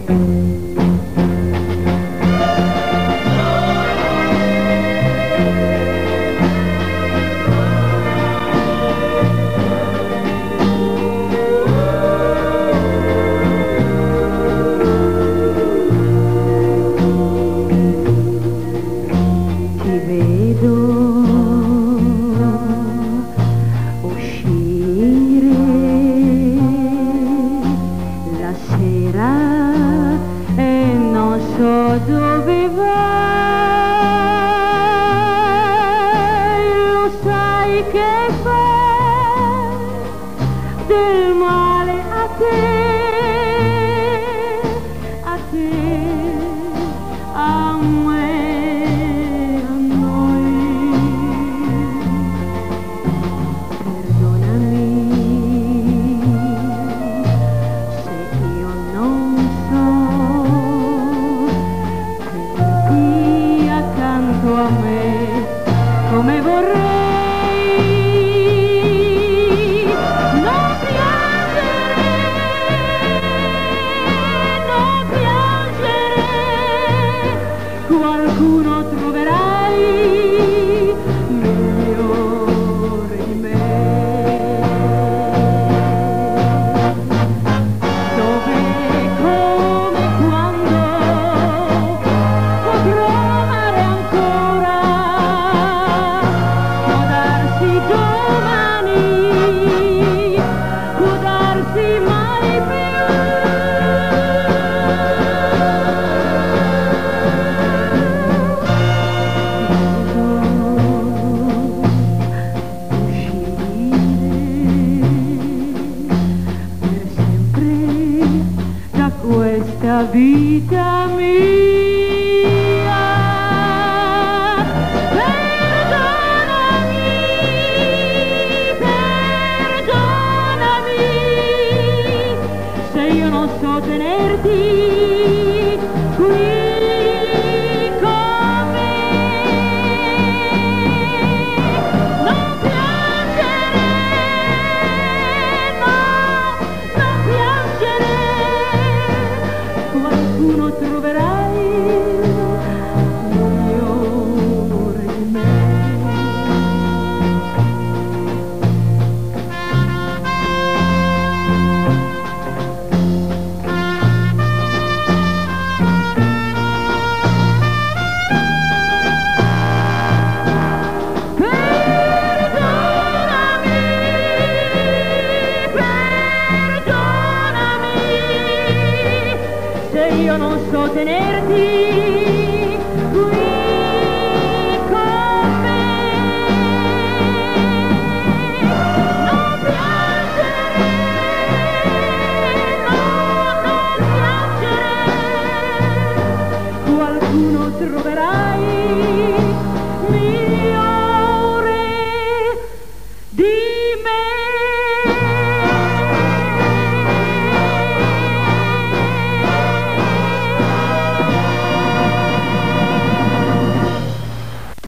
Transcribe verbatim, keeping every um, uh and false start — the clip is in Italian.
Dove vai, lo sai che fai del male a te, a te, a me, a noi. Perdonami se io non so accanto a me come vorrei. Non piangere, non piangere, qualcuno troverai migliore di me. Dove, come, quando potrò questa vita mia. Perdonami, perdonami, se io non so tenerti qui con me. Non piangere, no, non piangere, qualcuno troverai migliore di me. Perdonami, perdonami, se io non so tenerti qui con me. Non piangere, no, non piangere, qualcuno troverà